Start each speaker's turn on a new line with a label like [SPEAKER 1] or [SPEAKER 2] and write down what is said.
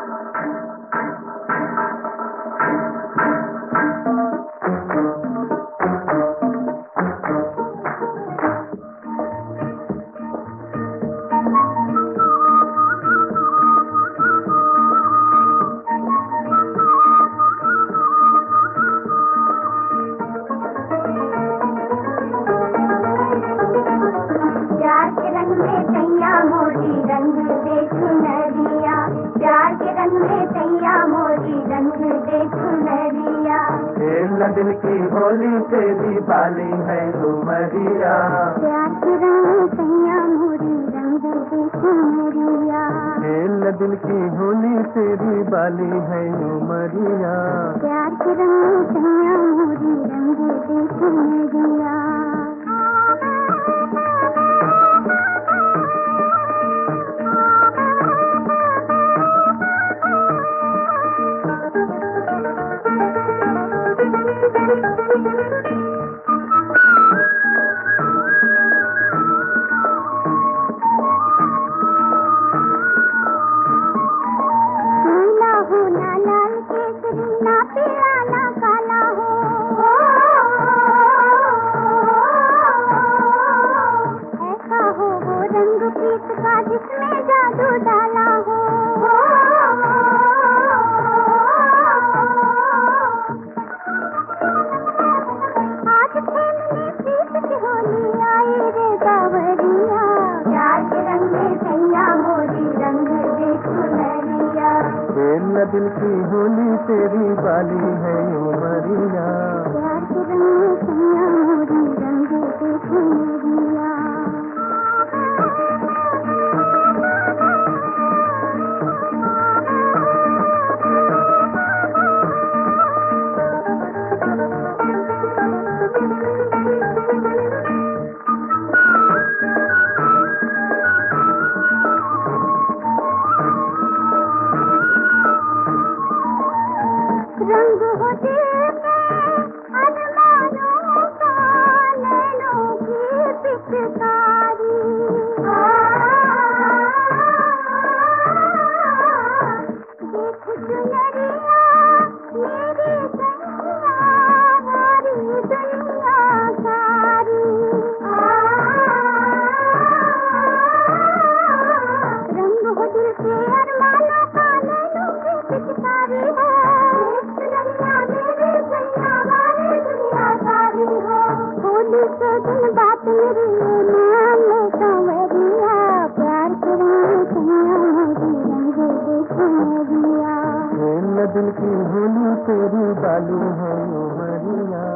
[SPEAKER 1] दिल की होली तेरी बाली है उमरिया,
[SPEAKER 2] प्यार के रंग सैया मोरी रंग दे चुनरिया।
[SPEAKER 1] खेल दिल की होली तेरी बाली है उमरिया,
[SPEAKER 2] प्यार के रंग सैया मोरी रंग दे चुनरिया। जिसमें जादू डाला हो, आज खेलने प्रीत की होली आई रे बावरिया। प्यार के रंग में सैया मोरी रंग दे चुनरिया,
[SPEAKER 1] खेल दिल की होली तेरी बाली है उमरिया।
[SPEAKER 2] प्यार के रंग में सैया मोरी रंग दे चुनरिया। रंग हो दिल में अरमानों का, नैनों की पिचकारी। देख चुनरिया मेरी सैया, हमारी दुनिया सारी। रंग हो दिल के अरमानों का, नैनों की पिचकारी है। होली के दिन बात मेरी मान ले संवरिया, प्यार के रंग सैया मोरी रंग दे चुनरिया।
[SPEAKER 1] खेल दिल की होली तेरी बाली है उमरिया।